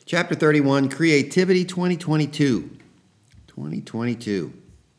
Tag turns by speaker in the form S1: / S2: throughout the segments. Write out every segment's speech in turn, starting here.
S1: Chapter 31, Creativity 2022. 2022.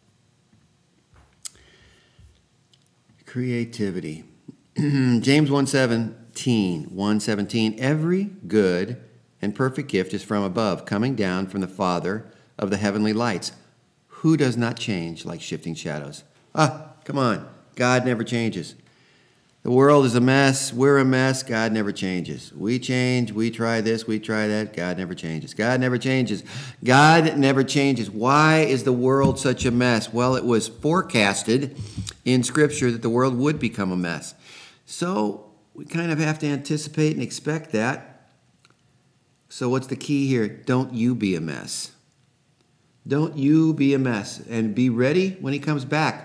S1: Creativity. James 1:17. Every good and perfect gift is from above, coming down from the Father of the heavenly lights, who does not change like shifting shadows. Come on. God never changes. The world is a mess. We're a mess. God never changes. We change. We try this. We try that. God never changes. God never changes. God never changes. Why is the world such a mess? Well, it was forecasted in Scripture that the world would become a mess. So we kind of have to anticipate and expect that. So what's the key here? Don't you be a mess. Don't you be a mess. And be ready when he comes back.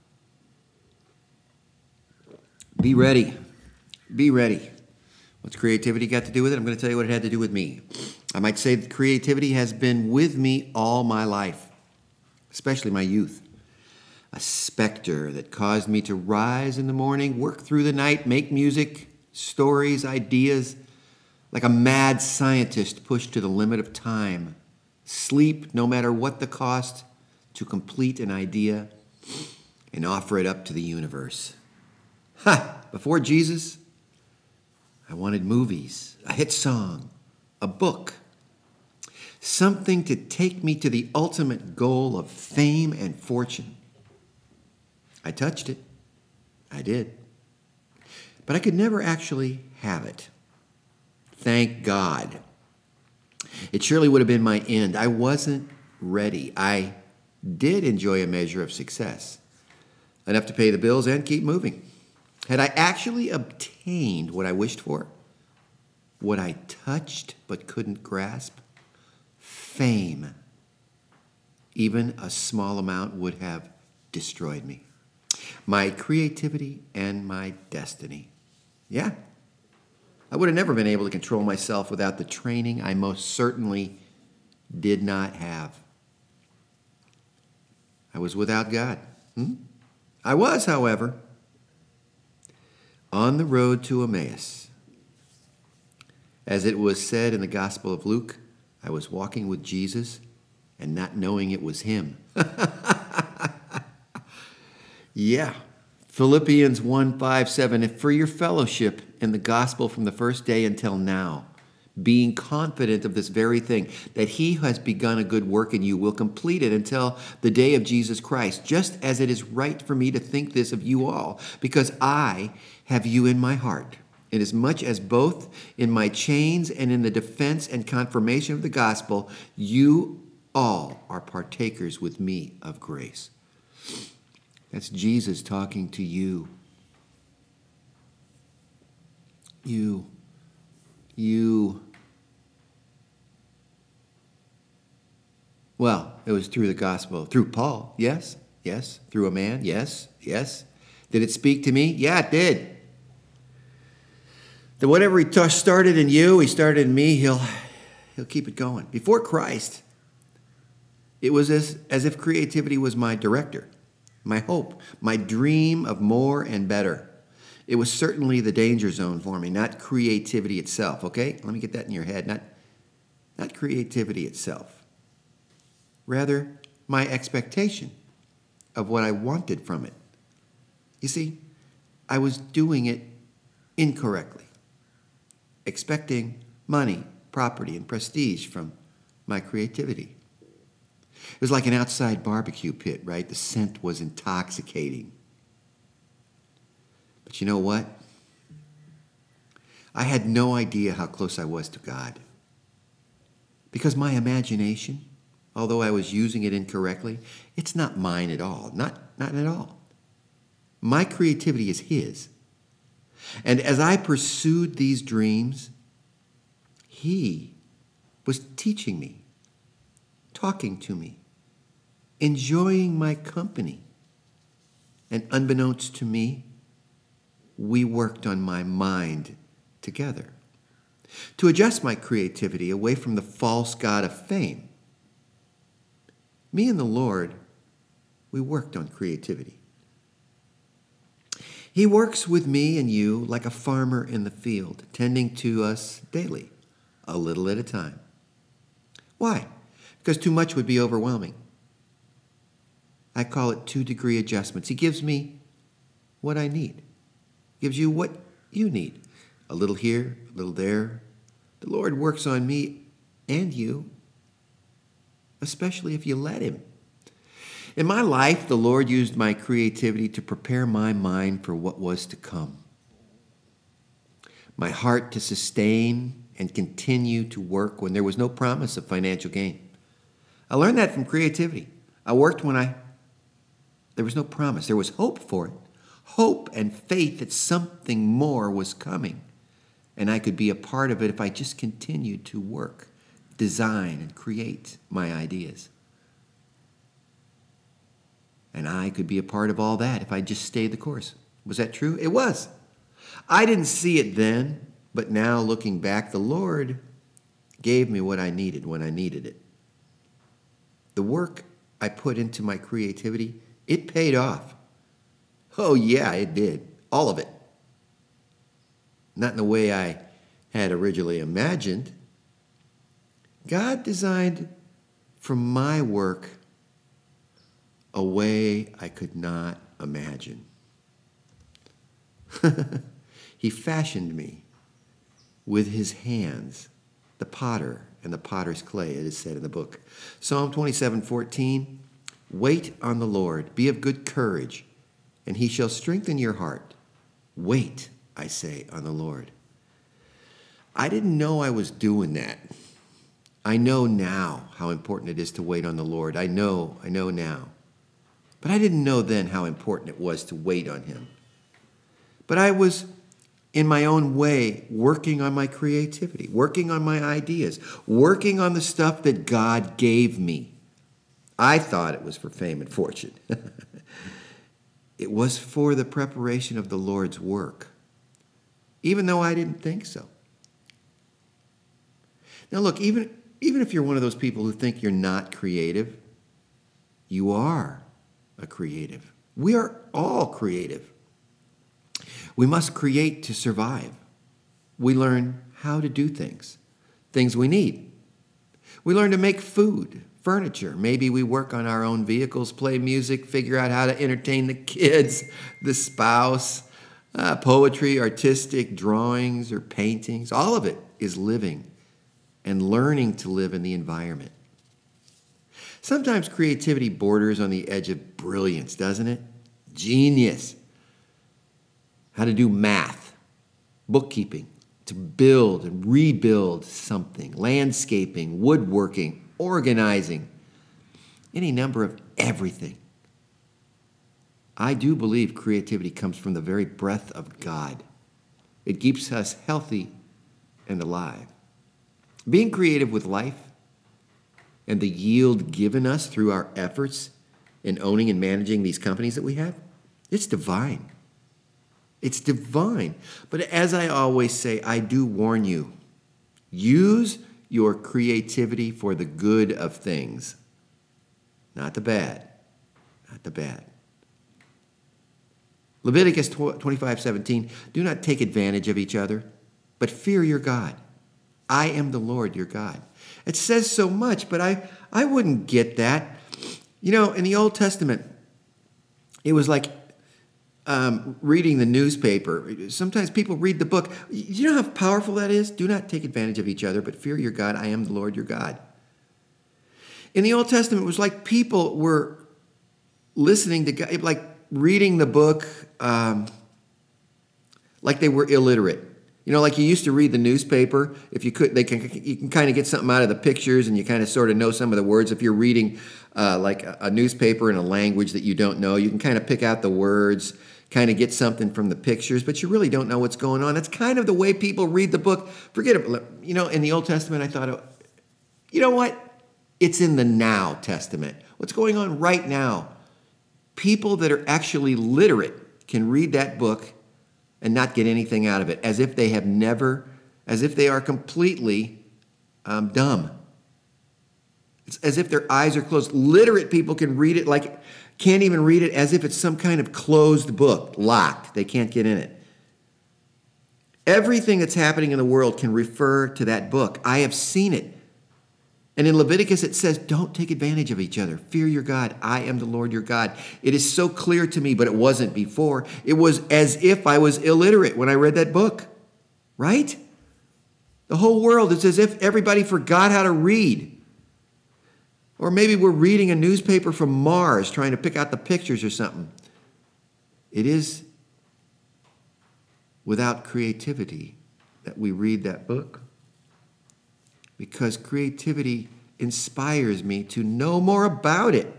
S1: Be ready. Be ready. What's creativity got to do with it? I'm going to tell you what it had to do with me. I might say that creativity has been with me all my life, especially my youth. A specter that caused me to rise in the morning, work through the night, make music, stories, ideas, like a mad scientist pushed to the limit of time. Sleep, no matter what the cost, to complete an idea and offer it up to the universe. Before Jesus, I wanted movies, a hit song, a book, something to take me to the ultimate goal of fame and fortune. I touched it. I did. But I could never actually have it. Thank God. It surely would have been my end. I wasn't ready. I did enjoy a measure of success, enough to pay the bills and keep moving. Had I actually obtained what I wished for, what I touched but couldn't grasp, fame, even a small amount would have destroyed me. My creativity and my destiny. Yeah, I would have never been able to control myself without the training I most certainly did not have. I was without God. I was, however, on the road to Emmaus. As it was said in the Gospel of Luke, I was walking with Jesus and not knowing it was him. Yeah. Philippians 1:5-7, if for your fellowship in the gospel from the first day until now, being confident of this very thing, that he who has begun a good work in you will complete it until the day of Jesus Christ, just as it is right for me to think this of you all, because I have you in my heart, inasmuch as both in my chains and in the defense and confirmation of the gospel, you all are partakers with me of grace. That's Jesus talking to you. You. Well, it was through the gospel, through Paul, yes, through a man, yes. Did it speak to me? Yeah, it did. That whatever he started in you, he started in me, he'll keep it going. Before Christ, it was as if creativity was my director, my hope, my dream of more and better. It was certainly the danger zone for me, not creativity itself, okay? Let me get that in your head. Not creativity itself. Rather, my expectation of what I wanted from it. You see, I was doing it incorrectly, expecting money, property, and prestige from my creativity. It was like an outside barbecue pit, right? The scent was intoxicating. But you know what? I had no idea how close I was to God. Because my imagination, although I was using it incorrectly, it's not mine at all. Not at all. My creativity is his. And as I pursued these dreams, he was teaching me, talking to me, enjoying my company. And unbeknownst to me, we worked on my mind together to adjust my creativity away from the false god of fame. Me and the Lord, we worked on creativity. He works with me and you like a farmer in the field, tending to us daily, a little at a time. Why? Because too much would be overwhelming. I call it 2-degree adjustments. He gives me what I need. Gives you what you need. A little here, a little there. The Lord works on me and you, especially if you let him. In my life, the Lord used my creativity to prepare my mind for what was to come. My heart to sustain and continue to work when there was no promise of financial gain. I learned that from creativity. I worked when there was no promise. There was hope for it. Hope and faith that something more was coming. And I could be a part of it if I just continued to work, design, and create my ideas. And I could be a part of all that if I just stayed the course. Was that true? It was. I didn't see it then, but now looking back, the Lord gave me what I needed when I needed it. The work I put into my creativity, it paid off. Oh yeah, it did. All of it. Not in the way I had originally imagined. God designed for my work a way I could not imagine. He fashioned me with his hands, the potter and the potter's clay, it is said in the book. Psalm 27:14, wait on the Lord, be of good courage, and he shall strengthen your heart. Wait, I say, on the Lord. I didn't know I was doing that. I know now how important it is to wait on the Lord. I know now. But I didn't know then how important it was to wait on him. But I was, in my own way, working on my creativity, working on my ideas, working on the stuff that God gave me. I thought it was for fame and fortune. It was for the preparation of the Lord's work, even though I didn't think so. Now look, even if you're one of those people who think you're not creative, you are a creative. We are all creative. We must create to survive. We learn how to do things we need. We learn to make food, furniture. Maybe we work on our own vehicles, play music, figure out how to entertain the kids, the spouse, poetry, artistic drawings or paintings. All of it is living and learning to live in the environment. Sometimes creativity borders on the edge of brilliance, doesn't it? Genius. How to do math, bookkeeping, to build and rebuild something, landscaping, woodworking, organizing, any number of everything. I do believe creativity comes from the very breath of God. It keeps us healthy and alive. Being creative with life and the yield given us through our efforts in owning and managing these companies that we have, it's divine. It's divine. But as I always say, I do warn you, use your creativity for the good of things, not the bad, not the bad. Leviticus 25:17, do not take advantage of each other, but fear your God. I am the Lord your God. It says so much, but I wouldn't get that. You know, in the Old Testament, it was like reading the newspaper. Sometimes people read the book. You know how powerful that is? Do not take advantage of each other, but fear your God. I am the Lord your God. In the Old Testament, it was like people were listening to God, like reading the book like they were illiterate. You know, like you used to read the newspaper. If you could, you can kind of get something out of the pictures, and you kind of sort of know some of the words. If you're reading like a newspaper in a language that you don't know, you can kind of pick out the words, kind of get something from the pictures, but you really don't know what's going on. That's kind of the way people read the book. Forget it. You know, in the Old Testament, I thought, you know what? It's in the Now Testament. What's going on right now? People that are actually literate can read that book and not get anything out of it, as if they are completely dumb. It's as if their eyes are closed. Literate people can read it can't even read it, as if it's some kind of closed book, locked. They can't get in it. Everything that's happening in the world can refer to that book. I have seen it. And in Leviticus, it says, don't take advantage of each other. Fear your God. I am the Lord your God. It is so clear to me, but it wasn't before. It was as if I was illiterate when I read that book, right? The whole world, it's as if everybody forgot how to read. Or maybe we're reading a newspaper from Mars, trying to pick out the pictures or something. It is without creativity that we read that book. Because creativity inspires me to know more about it.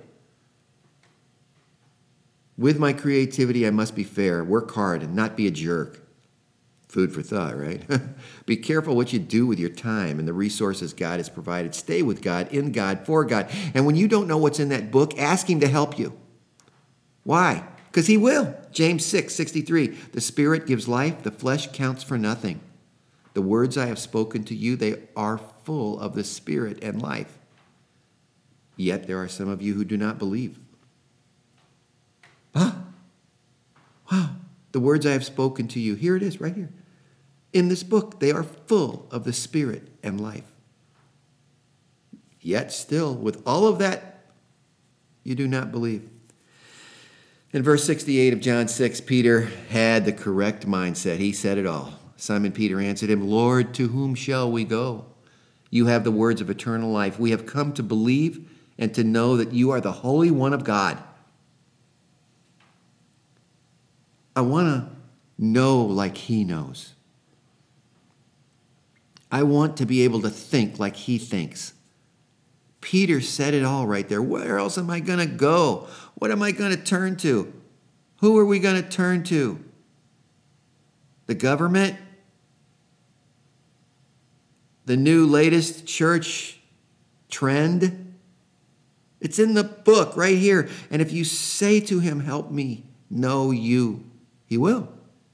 S1: With my creativity, I must be fair, work hard, and not be a jerk. Food for thought, right? Be careful what you do with your time and the resources God has provided. Stay with God, in God, for God. And when you don't know what's in that book, ask Him to help you. Why? Because He will. James 6:63. The Spirit gives life, the flesh counts for nothing. The words I have spoken to you, they are full of the Spirit and life. Yet there are some of you who do not believe. Huh? Wow. The words I have spoken to you, here it is, right here. In this book, they are full of the Spirit and life. Yet still, with all of that, you do not believe. In verse 68 of John 6, Peter had the correct mindset. He said it all. Simon Peter answered him, Lord, to whom shall we go? You have the words of eternal life. We have come to believe and to know that you are the Holy One of God. I want to know like He knows. I want to be able to think like He thinks. Peter said it all right there. Where else am I going to go? What am I going to turn to? Who are we going to turn to? The government? The new latest church trend? It's in the book right here. And if you say to Him, help me know you, He will.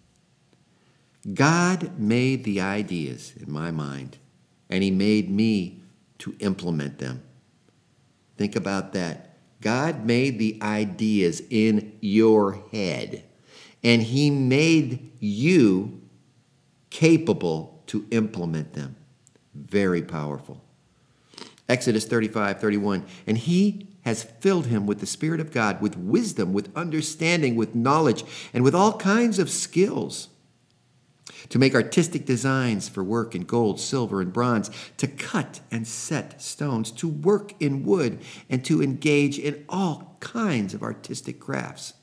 S1: God made the ideas in my mind, and He made me to implement them. Think about that. God made the ideas in your head, and He made you capable to implement them. Very powerful. Exodus 35:31. And He has filled him with the Spirit of God, with wisdom, with understanding, with knowledge, and with all kinds of skills, to make artistic designs for work in gold, silver, and bronze, to cut and set stones, to work in wood, and to engage in all kinds of artistic crafts.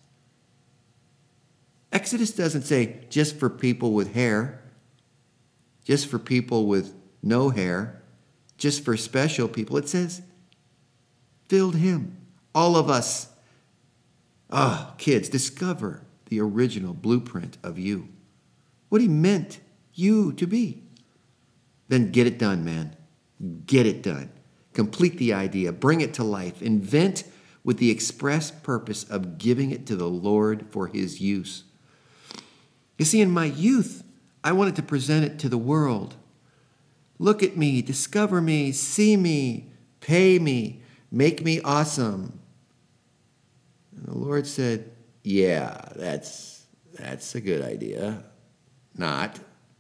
S1: Exodus doesn't say just for people with hair, just for people with no hair, just for special people. It says, filled him, all of us. Kids, discover the original blueprint of you. What He meant you to be. Then get it done, man. Get it done. Complete the idea. Bring it to life. Invent with the express purpose of giving it to the Lord for His use. You see, in my youth, I wanted to present it to the world. Look at me, discover me, see me, pay me, make me awesome. And the Lord said, yeah, that's a good idea. Not.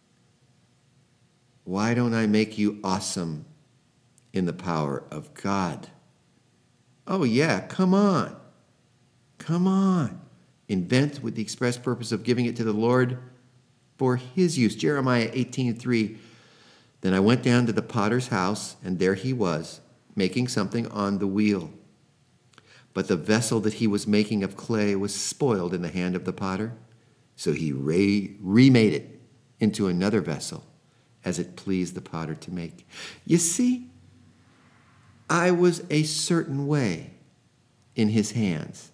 S1: Why don't I make you awesome in the power of God? Oh yeah, come on. Come on. Invent with the express purpose of giving it to the Lord for His use. Jeremiah 18:3. Then I went down to the potter's house, and there he was, making something on the wheel. But the vessel that he was making of clay was spoiled in the hand of the potter, so he remade it into another vessel, as it pleased the potter to make. You see, I was a certain way in His hands.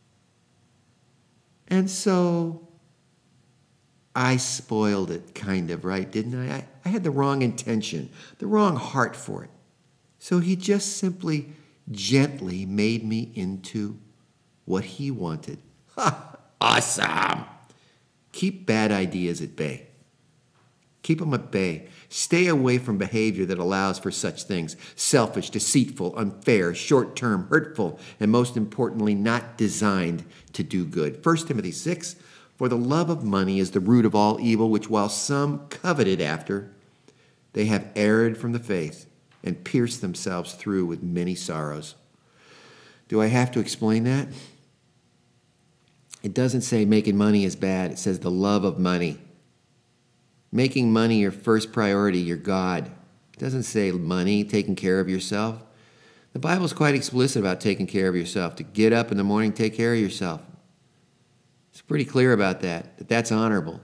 S1: And so I spoiled it, kind of, right, didn't I? I had the wrong intention, the wrong heart for it. So He just simply, gently made me into what He wanted. Ha! Awesome! Keep bad ideas at bay. Keep them at bay. Stay away from behavior that allows for such things. Selfish, deceitful, unfair, short-term, hurtful, and most importantly, not designed to do good. 1 Timothy 6, for the love of money is the root of all evil, which while some coveted after, they have erred from the faith and pierce themselves through with many sorrows. Do I have to explain that? It doesn't say making money is bad. It says the love of money. Making money your first priority, your God. It doesn't say money, taking care of yourself. The Bible is quite explicit about taking care of yourself. To get up in the morning, take care of yourself. It's pretty clear about that that's honorable.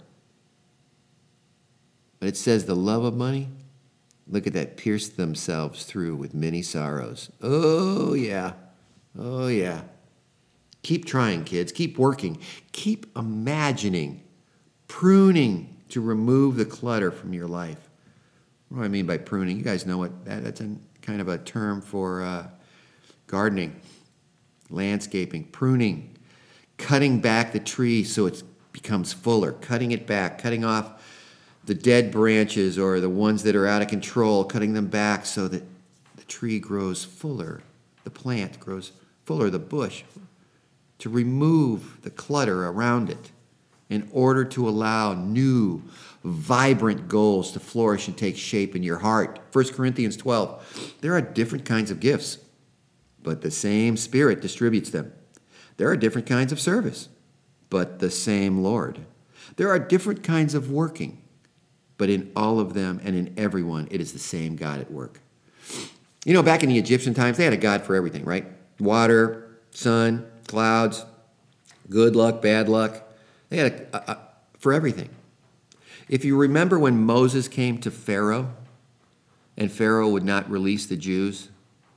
S1: But it says the love of money, look at that, pierce themselves through with many sorrows. Oh, yeah. Oh, yeah. Keep trying, kids. Keep working. Keep imagining, pruning to remove the clutter from your life. What do I mean by pruning? You guys know what that's kind of a term for gardening, landscaping, pruning, cutting back the tree so it becomes fuller, cutting it back, cutting off the dead branches or the ones that are out of control, cutting them back so that the tree grows fuller, the plant grows fuller, the bush, to remove the clutter around it in order to allow new, vibrant goals to flourish and take shape in your heart. 1 Corinthians 12, there are different kinds of gifts, but the same Spirit distributes them. There are different kinds of service, but the same Lord. There are different kinds of working, but in all of them and in everyone, it is the same God at work. You know, back in the Egyptian times, they had a God for everything, right? Water, sun, clouds, good luck, bad luck. They had for everything. If you remember when Moses came to Pharaoh, and Pharaoh would not release the Jews,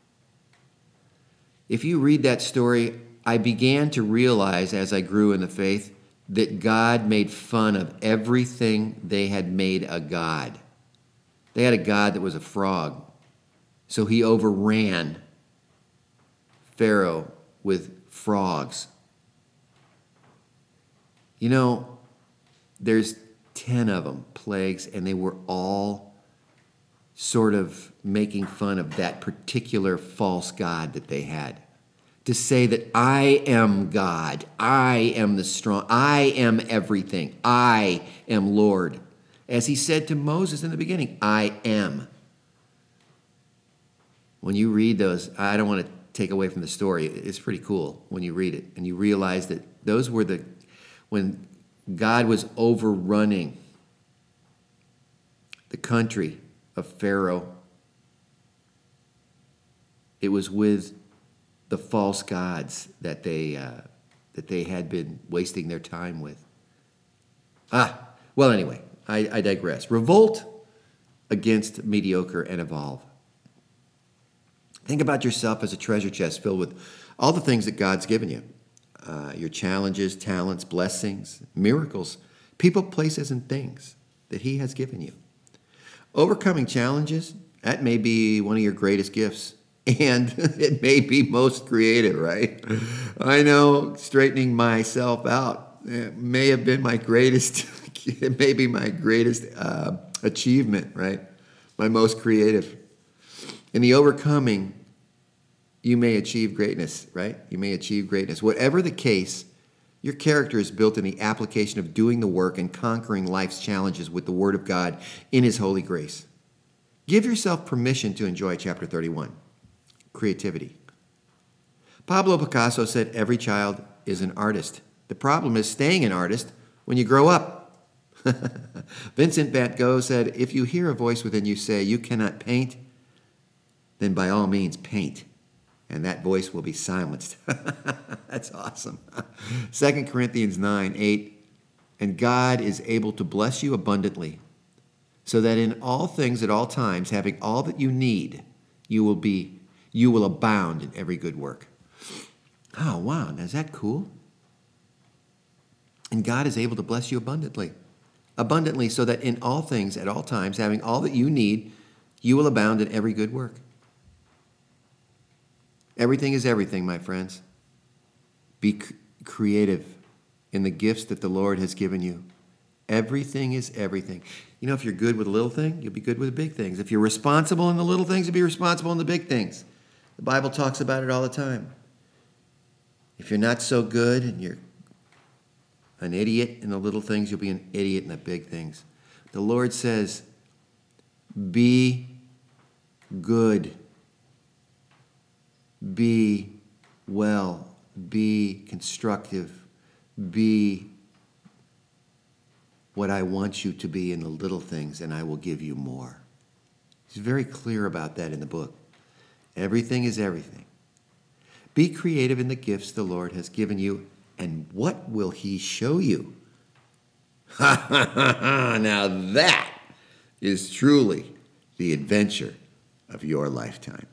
S1: if you read that story, I began to realize as I grew in the faith that God made fun of everything they had made a god. They had a god that was a frog, so he overran Pharaoh with frogs. You know, there's 10 of them, plagues, and they were all sort of making fun of that particular false god that they had. To say that I am God, I am the strong, I am everything, I am Lord. As he said to Moses in the beginning, I am. When you read those, I don't want to take away from the story, it's pretty cool when you read it and you realize that those were when God was overrunning the country of Pharaoh, it was with the false gods that they had been wasting their time with. Well, anyway, I digress. Revolt against mediocre and evolve. Think about yourself as a treasure chest filled with all the things that God's given you. Your challenges, talents, blessings, miracles, people, places, and things that he has given you. Overcoming challenges, that may be one of your greatest gifts. And it may be most creative, right? I know straightening myself out may have been my greatest, it may be my greatest achievement, right? My most creative. In the overcoming, you may achieve greatness, right? You may achieve greatness. Whatever the case, your character is built in the application of doing the work and conquering life's challenges with the Word of God in His holy grace. Give yourself permission to enjoy chapter 31. Creativity. Pablo Picasso said every child is an artist. The problem is staying an artist when you grow up. Vincent van Gogh said, if you hear a voice within you say you cannot paint, then by all means paint, and that voice will be silenced. That's awesome. 2 Corinthians 9:8, and God is able to bless you abundantly, so that in all things at all times, having all that you need, you will abound in every good work. Oh, wow. Now, is that cool? And God is able to bless you abundantly. Abundantly, so that in all things, at all times, having all that you need, you will abound in every good work. Everything is everything, my friends. Be creative in the gifts that the Lord has given you. Everything is everything. You know, if you're good with a little thing, you'll be good with the big things. If you're responsible in the little things, you'll be responsible in the big things. The Bible talks about it all the time. If you're not so good and you're an idiot in the little things, you'll be an idiot in the big things. The Lord says, be good, be well, be constructive, be what I want you to be in the little things, and I will give you more. He's very clear about that in the book. Everything is everything. Be creative in the gifts the Lord has given you, and what will he show you? Ha ha ha ha! Now that is truly the adventure of your lifetime.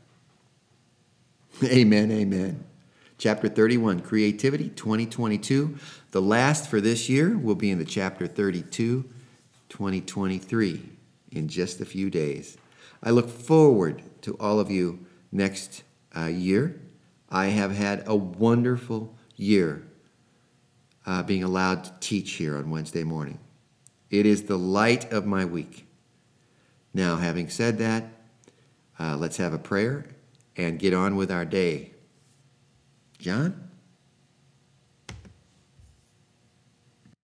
S1: Amen, amen. Chapter 31, Creativity 2022. The last for this year will be in the chapter 32, 2023, in just a few days. I look forward to all of you next year. I have had a wonderful year being allowed to teach here on Wednesday morning. It is the light of my week. Now, having said that, let's have a prayer and get on with our day. John?